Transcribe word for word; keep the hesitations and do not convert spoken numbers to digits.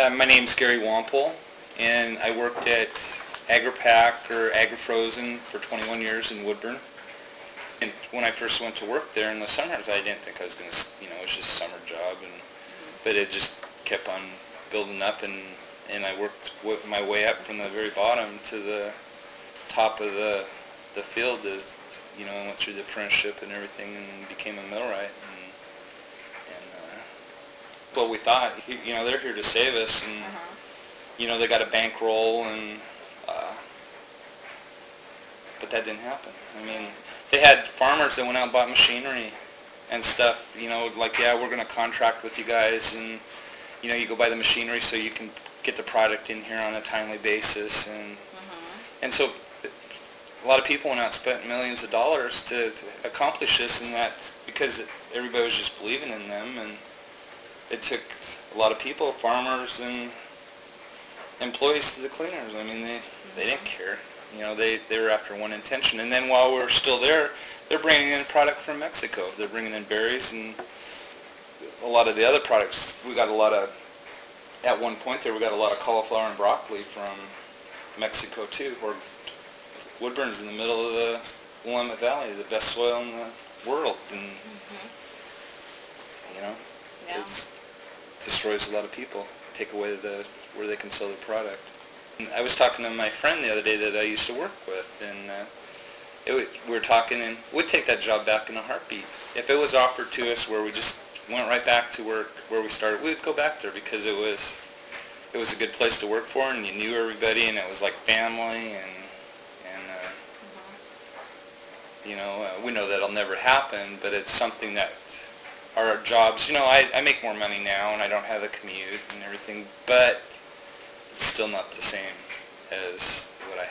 Uh, my name's Gary Wampole, and I worked at AgriPack or AgriFrozen for twenty-one years in Woodburn. And when I first went to work there in the summers, I didn't think I was going to, you know, it was just a summer job, and but it just kept on building up, and, and I worked my way up from the very bottom to the top of the the field. As you know, I went through the apprenticeship and everything, and became a millwright. And, and uh, well, we thought, you know, they're here to save us, and Uh-huh. you know, they got a bankroll, and uh, but that didn't happen. I mean, they had farmers that went out and bought machinery and stuff, you know, like, yeah, we're going to contract with you guys, and, you know, you go buy the machinery so you can get the product in here on a timely basis, and Uh-huh. and so a lot of people went out and spent millions of dollars to, to accomplish this, and that because everybody was just believing in them, and it took a lot of people, farmers and employees to the cleaners. I mean, they, they didn't care. You know, they, they were after one intention. And then while we were still there, they're bringing in product from Mexico. They're bringing in berries and a lot of the other products. We got a lot of, at one point there, we got a lot of cauliflower and broccoli from Mexico too. Where Woodburn's in the middle of the Willamette Valley, the best soil in the world. And, Mm-hmm. you know, Yeah. it destroys a lot of people, take away the where they can sell their product. And I was talking to my friend the other day that I used to work with, and uh, it was, we were talking, and we'd take that job back in a heartbeat. If it was offered to us where we just went right back to work where we started, we'd go back there because it was it was a good place to work for, and you knew everybody, and it was like family, and and uh, Mm-hmm. you know, uh, we know that'll never happen, but it's something that our jobs, you know, I, I make more money now, and I don't have a commute and everything, but it's still not the same as what I